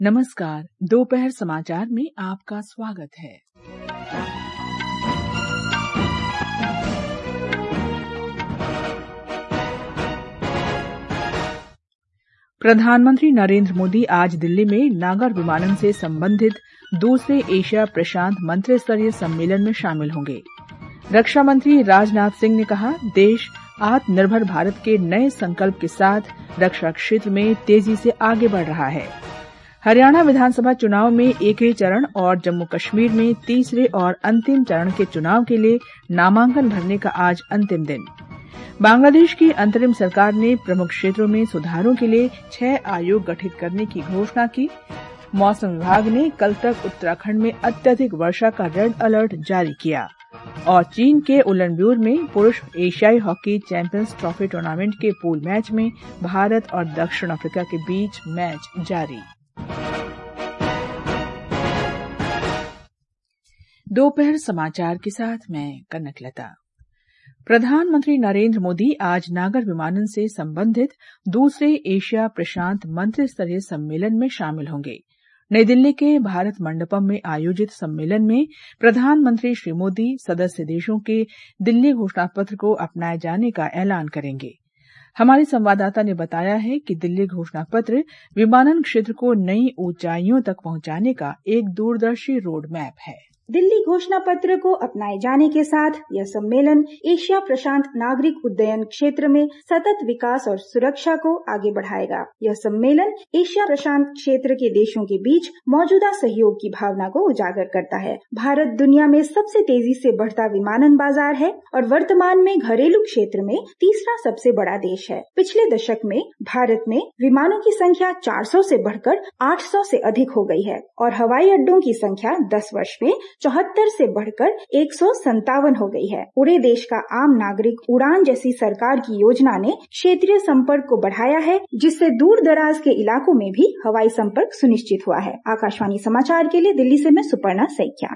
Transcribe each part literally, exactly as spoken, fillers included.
नमस्कार, दोपहर समाचार में आपका स्वागत है। प्रधानमंत्री नरेंद्र मोदी आज दिल्ली में नागर विमानन से संबंधित दूसरे एशिया प्रशांत मंत्रिस्तरीय सम्मेलन में शामिल होंगे। रक्षा मंत्री राजनाथ सिंह ने कहा, देश आत्मनिर्भर भारत के नए संकल्प के साथ रक्षा क्षेत्र में तेजी से आगे बढ़ रहा है। हरियाणा विधानसभा चुनाव में एक ही चरण और जम्मू कश्मीर में तीसरे और अंतिम चरण के चुनाव के लिए नामांकन भरने का आज अंतिम दिन। बांग्लादेश की अंतरिम सरकार ने प्रमुख क्षेत्रों में सुधारों के लिए छह आयोग गठित करने की घोषणा की। मौसम विभाग ने कल तक उत्तराखंड में अत्यधिक वर्षा का रेड अलर्ट जारी किया। और चीन के उलनब्यूर में पुरुष एशियाई हॉकी चैंपियंस ट्रॉफी टूर्नामेंट के पूल मैच में भारत और दक्षिण अफ्रीका के बीच मैच जारी। दोपहर समाचार के साथ मैं कनकलता। प्रधानमंत्री नरेंद्र मोदी आज नागर विमानन से संबंधित दूसरे एशिया प्रशांत मंत्रिस्तरीय सम्मेलन में शामिल होंगे। नई दिल्ली के भारत मंडपम में आयोजित सम्मेलन में प्रधानमंत्री श्री मोदी सदस्य देशों के दिल्ली घोषणा पत्र को अपनाए जाने का ऐलान करेंगे। हमारी संवाददाता ने बताया है कि दिल्ली घोषणा पत्र विमानन क्षेत्र को नई ऊंचाइयों तक पहुंचाने का एक दूरदर्शी रोड मैप है। दिल्ली घोषणा पत्र को अपनाए जाने के साथ यह सम्मेलन एशिया प्रशांत नागरिक उड्डयन क्षेत्र में सतत विकास और सुरक्षा को आगे बढ़ाएगा। यह सम्मेलन एशिया प्रशांत क्षेत्र के देशों के बीच मौजूदा सहयोग की भावना को उजागर करता है। भारत दुनिया में सबसे तेजी से बढ़ता विमानन बाजार है और वर्तमान में घरेलू क्षेत्र में तीसरा सबसे बड़ा देश है। पिछले दशक में भारत में विमानों की संख्या चार सौ से बढ़कर आठ सौ से अधिक हो गई है और हवाई अड्डों की संख्या दस वर्ष में चौहत्तर से बढ़कर एक सौ संतावन हो गई है। पूरे देश का आम नागरिक उड़ान जैसी सरकार की योजना ने क्षेत्रीय संपर्क को बढ़ाया है, जिससे दूर दराज के इलाकों में भी हवाई संपर्क सुनिश्चित हुआ है। आकाशवाणी समाचार के लिए दिल्ली से मैं सुपर्णा सैकिया।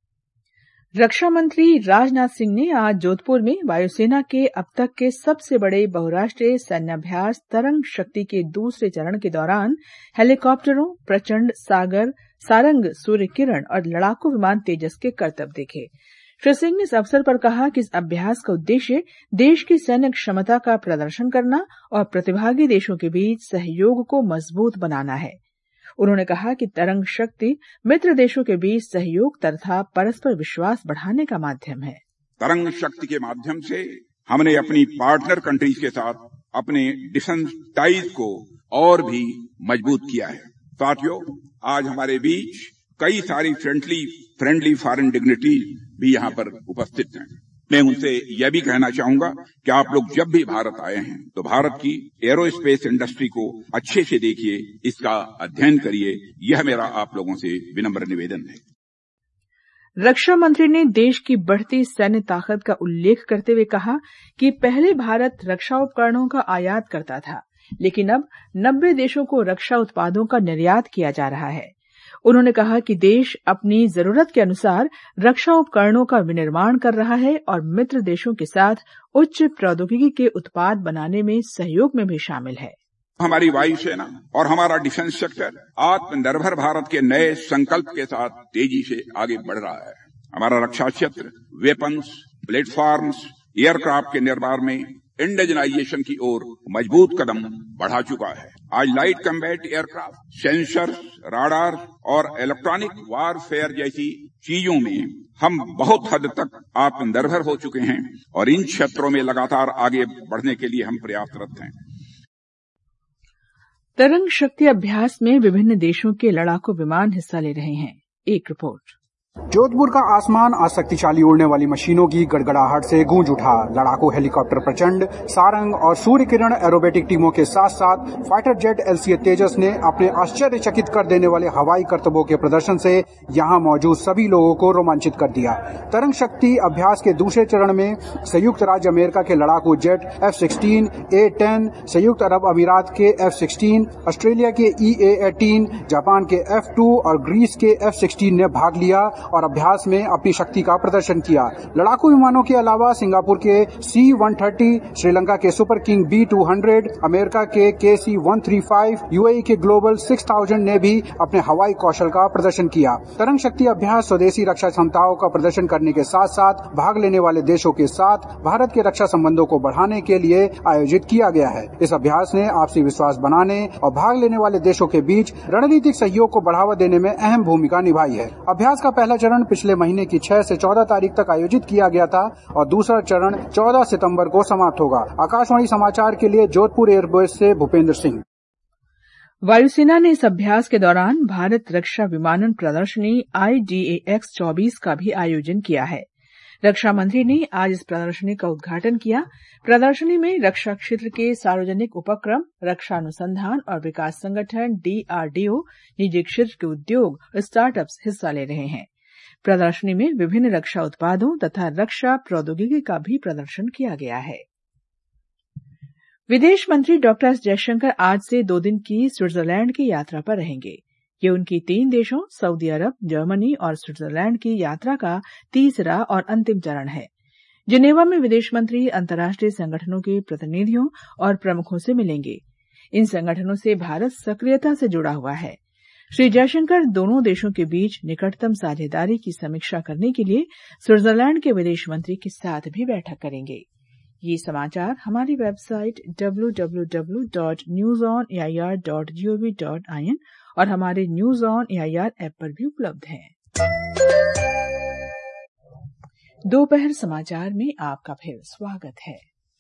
रक्षा मंत्री राजनाथ सिंह ने आज जोधपुर में वायुसेना के अब तक के सबसे बड़े बहुराष्ट्रीय सैन्याभ्यास तरंग शक्ति के दूसरे चरण के दौरान हेलीकॉप्टरों, प्रचंड सागर, सारंग, सूर्य किरण और लड़ाकू विमान तेजस के करतब देखे। श्री सिंह ने इस अवसर पर कहा कि इस अभ्यास का उद्देश्य देश की सैन्य क्षमता का प्रदर्शन करना और प्रतिभागी देशों के बीच सहयोग को मजबूत बनाना है। उन्होंने कहा कि तरंग शक्ति मित्र देशों के बीच सहयोग तथा परस्पर विश्वास बढ़ाने का माध्यम है। तरंग शक्ति के माध्यम से हमने अपनी पार्टनर कंट्रीज के साथ अपने डिफेंस टाइज को और भी मजबूत किया है। साथियों, आज हमारे बीच कई सारी फ्रेंडली फ्रेंडली फॉरेन डिग्निटी भी यहाँ पर उपस्थित हैं। मैं उनसे यह भी कहना चाहूंगा कि आप लोग जब भी भारत आए हैं तो भारत की एरोस्पेस इंडस्ट्री को अच्छे से देखिए, इसका अध्ययन करिए। यह मेरा आप लोगों से विनम्र निवेदन है। रक्षा मंत्री ने देश की बढ़ती सैन्य ताकत का उल्लेख करते हुए कहा कि पहले भारत रक्षा उपकरणों का आयात करता था, लेकिन अब नब्बे देशों को रक्षा उत्पादों का निर्यात किया जा रहा है। उन्होंने कहा कि देश अपनी जरूरत के अनुसार रक्षा उपकरणों का विनिर्माण कर रहा है और मित्र देशों के साथ उच्च प्रौद्योगिकी के उत्पाद बनाने में सहयोग में भी शामिल है। हमारी वायुसेना और हमारा डिफेंस सेक्टर आत्मनिर्भर भारत के नए संकल्प के साथ तेजी से आगे बढ़ रहा है। हमारा रक्षा क्षेत्र वेपन्स, प्लेटफॉर्म्स, एयरक्राफ्ट के निर्माण में इंडिजनाइजेशन की ओर मजबूत कदम बढ़ा चुका है। आज light combat aircraft, sensor, radar और इलेक्ट्रॉनिक वारफेयर जैसी चीजों में हम बहुत हद तक आत्मनिर्भर हो चुके हैं और इन क्षेत्रों में लगातार आगे बढ़ने के लिए हम प्रयासरत हैं। तरंग शक्ति अभ्यास में विभिन्न देशों के लड़ाकू विमान हिस्सा ले रहे हैं। एक रिपोर्ट। जोधपुर का आसमान आज शक्तिशाली उड़ने वाली मशीनों की गड़गड़ाहट से गूंज उठा। लड़ाकू हेलीकॉप्टर प्रचंड, सारंग और सूर्य किरण एरोबेटिक टीमों के साथ साथ फाइटर जेट एलसीए तेजस ने अपने आश्चर्यचकित कर देने वाले हवाई करतबों के प्रदर्शन से यहां मौजूद सभी लोगों को रोमांचित कर दिया। तरंग शक्ति अभ्यास के दूसरे चरण में संयुक्त राज्य अमेरिका के लड़ाकू jet F sixteen, A ten, संयुक्त अरब अमीरात के एफ सिक्सटीन, ऑस्ट्रेलिया के ई ए एटीन, जापान के एफ टू और ग्रीस के एफ सिक्सटीन ने भाग लिया। और अभ्यास में अपनी शक्ति का प्रदर्शन किया। लड़ाकू विमानों के अलावा सिंगापुर के सी वन थर्टी, श्रीलंका के super king B two hundred, America के K C one three five, UAE के ग्लोबल सिक्स थाउजेंड ने भी अपने हवाई कौशल का प्रदर्शन किया। तरंग शक्ति अभ्यास स्वदेशी रक्षा क्षमताओं का प्रदर्शन करने के साथ साथ भाग लेने वाले देशों के साथ भारत के रक्षा संबंधों को बढ़ाने के लिए आयोजित किया गया है। इस अभ्यास ने आपसी विश्वास बनाने और भाग लेने वाले देशों के बीच रणनीतिक सहयोग को बढ़ावा देने में अहम भूमिका निभाई है। अभ्यास का पहला चरण पिछले महीने की छह से चौदह तारीख तक आयोजित किया गया था और दूसरा चरण चौदह सितंबर को समाप्त होगा। आकाशवाणी समाचार के लिए जोधपुर एयरबेस से भूपेंद्र सिंह। वायुसेना ने इस अभ्यास के दौरान भारत रक्षा विमानन प्रदर्शनी आई डी ए एक्स चौबीस का भी आयोजन किया है। रक्षा मंत्री ने आज इस प्रदर्शनी का उद्घाटन किया। प्रदर्शनी में रक्षा क्षेत्र के सार्वजनिक उपक्रम, रक्षा अनुसंधान और विकास संगठन डी आर डी ओ, निजी क्षेत्र के उद्योग और स्टार्टअप्स हिस्सा ले रहे हैं। प्रदर्शनी में विभिन्न रक्षा उत्पादों तथा रक्षा प्रौद्योगिकी का भी प्रदर्शन किया गया है। विदेश मंत्री डॉक्टर एस जयशंकर आज से दो दिन की स्विट्जरलैंड की यात्रा पर रहेंगे। ये उनकी तीन देशों सऊदी अरब, जर्मनी और स्विट्जरलैंड की यात्रा का तीसरा और अंतिम चरण है। जिनेवा में विदेश मंत्री अंतर्राष्ट्रीय संगठनों के प्रतिनिधियों और प्रमुखों से मिलेंगे। इन संगठनों से भारत सक्रियता से जुड़ा हुआ है। श्री जयशंकर दोनों देशों के बीच निकटतम साझेदारी की समीक्षा करने के लिए स्विट्जरलैंड के विदेश मंत्री के साथ भी बैठक करेंगे। ये समाचार हमारी website W W W dot news on A I R dot G O V dot I N और हमारे news on A I R app पर भी उपलब्ध हैं। दोपहर समाचार में आपका फिर स्वागत है।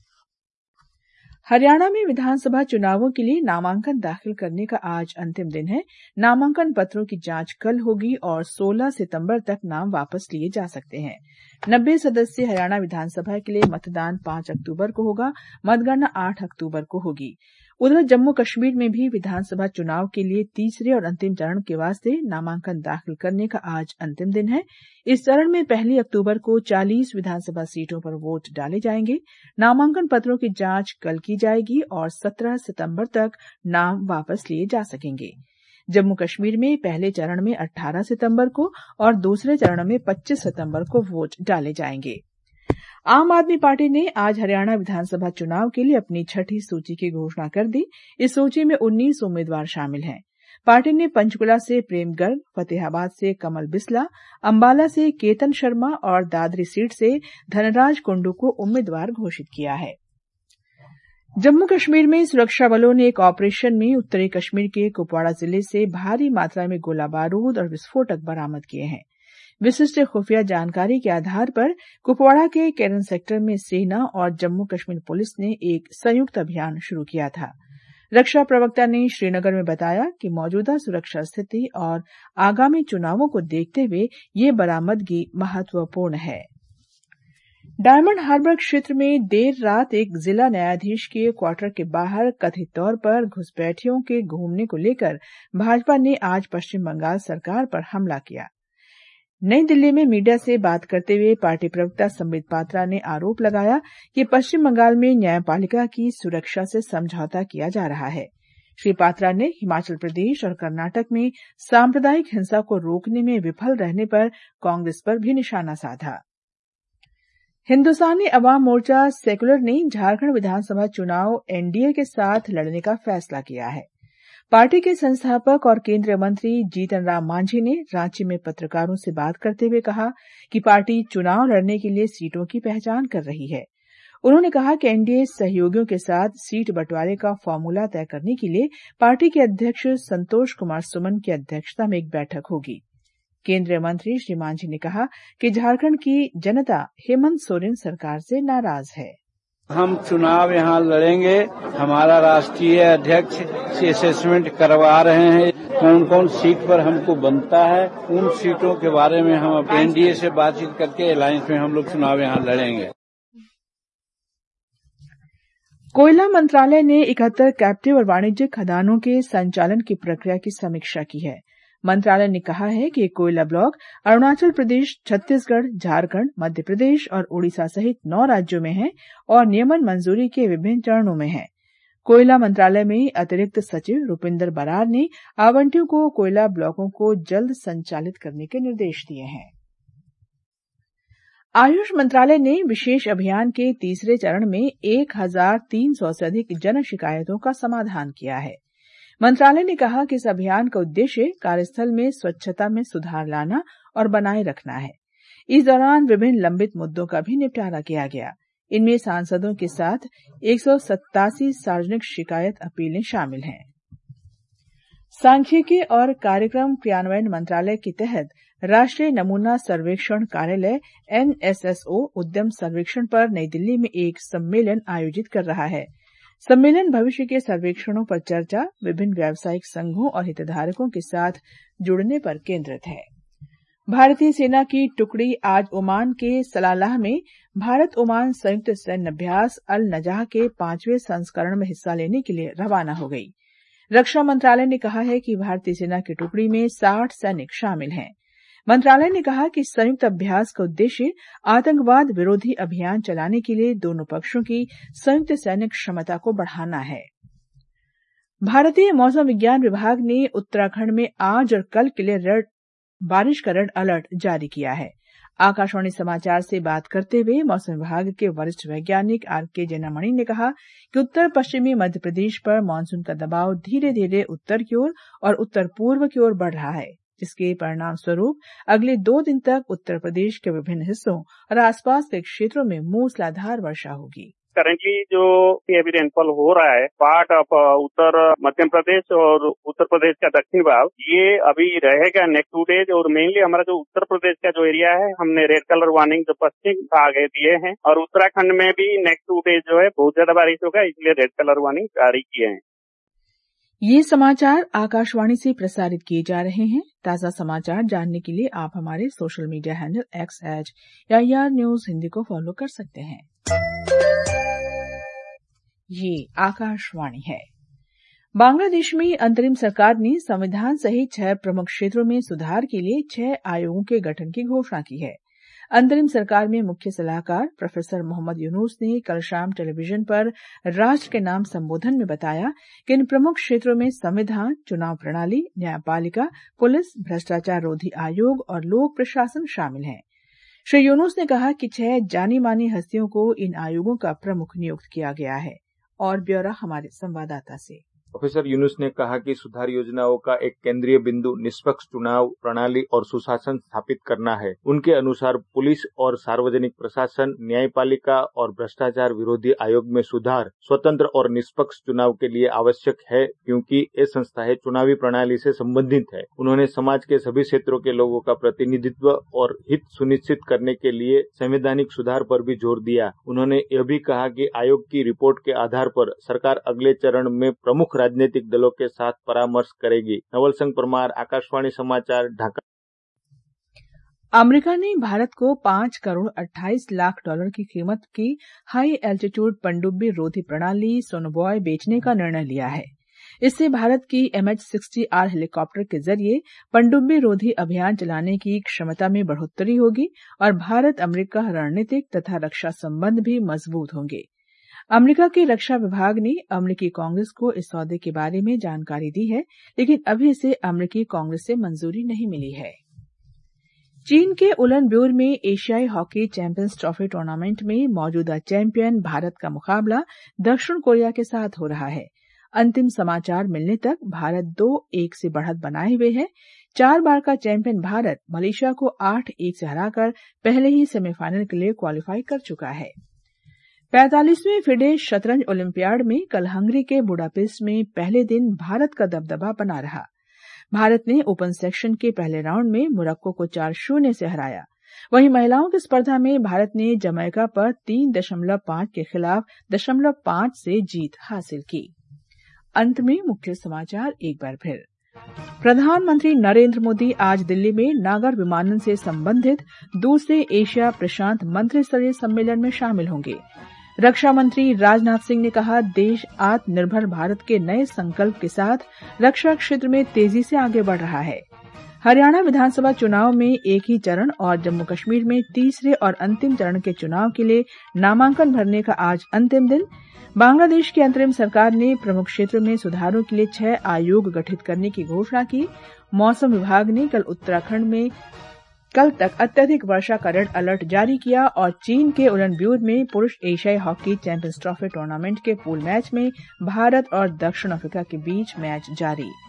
हरियाणा में विधानसभा चुनावों के लिए नामांकन दाखिल करने का आज अंतिम दिन है। नामांकन पत्रों की जांच कल होगी और सोलह सितंबर तक नाम वापस लिए जा सकते हैं। नब्बे सदस्यीय हरियाणा विधानसभा के लिए मतदान पांच अक्टूबर को होगा। मतगणना आठ अक्टूबर को होगी। उधर जम्मू कश्मीर में भी विधानसभा चुनाव के लिए तीसरे और अंतिम चरण के वास्ते नामांकन दाखिल करने का आज अंतिम दिन है। इस चरण में पहली अक्टूबर को चालीस विधानसभा सीटों पर वोट डाले जाएंगे। नामांकन पत्रों की जांच कल की जाएगी और सत्रह सितंबर तक नाम वापस लिए जा सकेंगे। जम्मू कश्मीर में पहले चरण में अठारह सितंबर को और दूसरे चरण में पच्चीस सितंबर को वोट डाले जाएंगे। आम आदमी पार्टी ने आज हरियाणा विधानसभा चुनाव के लिए अपनी छठी सूची की घोषणा कर दी। इस सूची में उन्नीस उम्मीदवार शामिल हैं। पार्टी ने पंचकुला से प्रेम गर्ग, फतेहाबाद से कमल बिस्ला, अंबाला से केतन शर्मा और दादरी सीट से धनराज कुंडू को उम्मीदवार घोषित किया है। जम्मू कश्मीर में सुरक्षा बलों ने एक ऑपरेशन में उत्तरी कश्मीर के कुपवाड़ा जिले से भारी मात्रा में गोला बारूद और विस्फोटक बरामद किए हैं। विशिष्ट खुफिया जानकारी के आधार पर कुपवाड़ा के केरन सेक्टर में सेना और जम्मू कश्मीर पुलिस ने एक संयुक्त अभियान शुरू किया था। रक्षा प्रवक्ता ने श्रीनगर में बताया कि मौजूदा सुरक्षा स्थिति और आगामी चुनावों को देखते हुए ये बरामदगी महत्वपूर्ण है। डायमंड हार्बर क्षेत्र में देर रात एक जिला न्यायाधीश के क्वार्टर के बाहर कथित तौर पर घुसपैठियों के घूमने को लेकर भाजपा ने आज पश्चिम बंगाल सरकार पर हमला किया। नई दिल्ली में मीडिया से बात करते हुए पार्टी प्रवक्ता संबित पात्रा ने आरोप लगाया कि पश्चिम बंगाल में न्यायपालिका की सुरक्षा से समझौता किया जा रहा है। श्री पात्रा ने हिमाचल प्रदेश और कर्नाटक में सांप्रदायिक हिंसा को रोकने में विफल रहने पर कांग्रेस पर भी निशाना साधा। हिन्दुस्तानी अवाम मोर्चा सेकुलर ने झारखंड विधानसभा चुनाव एनडीए के साथ लड़ने का फैसला किया है। पार्टी के संस्थापक और केंद्रीय मंत्री जीतन राम मांझी ने रांची में पत्रकारों से बात करते हुए कहा कि पार्टी चुनाव लड़ने के लिए सीटों की पहचान कर रही है। उन्होंने कहा कि एनडीए सहयोगियों के साथ सीट बंटवारे का फॉर्मूला तय करने के लिए पार्टी के अध्यक्ष संतोष कुमार सुमन की अध्यक्षता में एक बैठक होगी। केंद्रीय मंत्री श्री मांझी ने कहा कि झारखंड की जनता हेमंत सोरेन सरकार से नाराज है। हम चुनाव यहाँ लड़ेंगे। हमारा राष्ट्रीय अध्यक्ष असेसमेंट करवा रहे हैं कौन कौन सीट पर हमको बनता है। उन सीटों के बारे में हम एनडीए से बातचीत करके अलायंस में हम लोग चुनाव यहाँ लड़ेंगे। कोयला मंत्रालय ने इकहत्तर कैप्टिव और वाणिज्यिक खदानों के संचालन की प्रक्रिया की समीक्षा की है। मंत्रालय ने कहा है कि कोयला ब्लॉक अरुणाचल प्रदेश, छत्तीसगढ़, झारखंड, मध्य प्रदेश और ओडिशा सहित नौ राज्यों में है और नियमन मंजूरी के विभिन्न चरणों में है। कोयला मंत्रालय में अतिरिक्त सचिव रुपिंदर बरार ने आवंटियों को कोयला ब्लॉकों को जल्द संचालित करने के निर्देश दिए हैं। आयुष मंत्रालय ने विशेष अभियान के तीसरे चरण में एक हजार तीन सौ से अधिक जन शिकायतों का समाधान किया है। मंत्रालय ने कहा कि इस अभियान का उद्देश्य कार्यस्थल में स्वच्छता में सुधार लाना और बनाए रखना है। इस दौरान विभिन्न लंबित मुद्दों का भी निपटारा किया गया। इनमें सांसदों के साथ एक सौ सत्तासी सार्वजनिक शिकायत अपीलें शामिल हैं। सांख्यिकी और कार्यक्रम क्रियान्वयन मंत्रालय के तहत राष्ट्रीय नमूना सर्वेक्षण कार्यालय एन एस एस ओ उद्यम सर्वेक्षण पर नई दिल्ली में एक सम्मेलन आयोजित कर रहा है। सम्मेलन भविष्य के सर्वेक्षणों पर चर्चा, विभिन्न व्यावसायिक संघों और हितधारकों के साथ जुड़ने पर केंद्रित है। भारतीय सेना की टुकड़ी आज ओमान के सलालाह में भारत ओमान संयुक्त सैन्य अभ्यास अल नजाह के पांचवें संस्करण में हिस्सा लेने के लिए रवाना हो गई। रक्षा मंत्रालय ने कहा है कि भारतीय सेना की टुकड़ी में साठ सैनिक शामिल हैं। मंत्रालय ने कहा कि संयुक्त अभ्यास का उद्देश्य आतंकवाद विरोधी अभियान चलाने के लिए दोनों पक्षों की संयुक्त सैनिक क्षमता को बढ़ाना है। भारतीय मौसम विज्ञान विभाग ने उत्तराखंड में आज और कल के लिए रेड बारिश का रेड अलर्ट जारी किया है। आकाशवाणी समाचार से बात करते हुए मौसम विभाग के वरिष्ठ वैज्ञानिक आर के जैनामणि ने कहा कि उत्तर पश्चिमी मध्य प्रदेश पर मानसून का दबाव धीरे धीरे उत्तर की ओर और उत्तर पूर्व की ओर बढ़ रहा है, जिसके परिणाम स्वरूप अगले दो दिन तक उत्तर प्रदेश के विभिन्न हिस्सों और आसपास के क्षेत्रों में मूसलाधार वर्षा होगी। करेंटली जो हेवी रेनफॉल हो रहा है पार्ट ऑफ उत्तर मध्य प्रदेश और उत्तर प्रदेश का दक्षिणी भाग, ये अभी रहेगा नेक्स्ट टू डेज। और मेनली हमारा जो उत्तर प्रदेश का जो एरिया है, हमने रेड कलर वार्निंग जो पश्चिम भाग है दिए हैं, और उत्तराखंड में भी नेक्स्ट टू डेज जो है बहुत ज्यादा बारिश होगा, इसलिए रेड कलर वार्निंग जारी किए हैं। ये समाचार आकाशवाणी से प्रसारित किए जा रहे हैं। ताजा समाचार जानने के लिए आप हमारे सोशल मीडिया हैंडल एक्स एच या यार न्यूज हिंदी को फॉलो कर सकते हैं। ये आकाशवाणी है। बांग्लादेश में अंतरिम सरकार ने संविधान सहित छह प्रमुख क्षेत्रों में सुधार के लिए छह आयोगों के गठन की घोषणा की है। अंतरिम सरकार में मुख्य सलाहकार प्रोफेसर मोहम्मद यूनुस ने कल शाम टेलीविजन पर राष्ट्र के नाम संबोधन में बताया कि इन प्रमुख क्षेत्रों में संविधान, चुनाव प्रणाली, न्यायपालिका, पुलिस, भ्रष्टाचार रोधी आयोग और लोक प्रशासन शामिल हैं। श्री यूनुस ने कहा कि छह जानी मानी हस्तियों को इन आयोगों का प्रमुख नियुक्त किया गया है। और ब्यौरा हमारे संवाददाता से। प्रोफेसर यूनुस ने कहा कि सुधार योजनाओं का एक केंद्रीय बिंदु निष्पक्ष चुनाव प्रणाली और सुशासन स्थापित करना है। उनके अनुसार पुलिस और सार्वजनिक प्रशासन, न्यायपालिका और भ्रष्टाचार विरोधी आयोग में सुधार स्वतंत्र और निष्पक्ष चुनाव के लिए आवश्यक है, क्योंकि ये संस्थाएं चुनावी प्रणाली से संबंधित है। उन्होंने समाज के सभी क्षेत्रों के लोगों का प्रतिनिधित्व और हित सुनिश्चित करने के लिए संवैधानिक सुधार पर भी जोर दिया। उन्होंने यह भी कहा कि आयोग की रिपोर्ट के आधार पर सरकार अगले चरण में प्रमुख राजनीतिक दलों के साथ परामर्श करेगी। नवल संघ परमार, आकाशवाणी समाचार, ढाका। अमेरिका ने भारत को पांच करोड़ अट्ठाईस लाख डॉलर की कीमत की हाई एल्टीट्यूड पनडुब्बी रोधी प्रणाली सोनोबॉय बेचने का निर्णय लिया है। इससे भारत की M H sixty R helicopter के जरिए पनडुब्बी रोधी अभियान चलाने की क्षमता में बढ़ोतरी होगी और भारत अमेरिका रणनीतिक तथा रक्षा संबंध भी मजबूत होंगे। अमेरिका के रक्षा विभाग ने अमेरिकी कांग्रेस को इस सौदे के बारे में जानकारी दी है, लेकिन अभी इसे अमेरिकी कांग्रेस से मंजूरी नहीं मिली है। चीन के उलन-ब्योर में एशियाई हॉकी चैंपियंस ट्रॉफी टूर्नामेंट में मौजूदा चैंपियन भारत का मुकाबला दक्षिण कोरिया के साथ हो रहा है। अंतिम समाचार मिलने तक भारत दो एक से बढ़त बनाए हुए है। चार बार का चैंपियन भारत मलेशिया को आठ एक से हराकर पहले ही सेमीफाइनल के लिए क्वालिफाई कर चुका है। पैंतालीसवें फिडे शतरंज ओलंपियाड में कल हंगरी के बुडापेस्ट में पहले दिन भारत का दबदबा बना रहा। भारत ने ओपन सेक्शन के पहले राउंड में मोरक्को को चार शून्य से हराया। वहीं महिलाओं की स्पर्धा में भारत ने जमैका पर तीन दशमलव पांच के खिलाफ दशमलव पांच से जीत हासिल की। अंत में मुख्य समाचार एक बार फिर। प्रधानमंत्री नरेंद्र मोदी आज दिल्ली में नागर विमानन से संबंधित दूसरे एशिया प्रशांत मंत्रिस्तरीय सम्मेलन में शामिल होंगे। रक्षा मंत्री राजनाथ सिंह ने कहा, देश आत्मनिर्भर भारत के नए संकल्प के साथ रक्षा क्षेत्र में तेजी से आगे बढ़ रहा है। हरियाणा विधानसभा चुनाव में एक ही चरण और जम्मू कश्मीर में तीसरे और अंतिम चरण के चुनाव के लिए नामांकन भरने का आज अंतिम दिन। बांग्लादेश की अंतरिम सरकार ने प्रमुख क्षेत्रों में सुधारों के लिए छह आयोग गठित करने की घोषणा की। मौसम विभाग ने कल उत्तराखंड में कल तक अत्यधिक वर्षा का रेड अलर्ट जारी किया और चीन के उलनब्यूर में पुरुष एशियाई हॉकी चैंपियंस ट्रॉफी टूर्नामेंट के पूल मैच में भारत और दक्षिण अफ्रीका के बीच मैच जारी।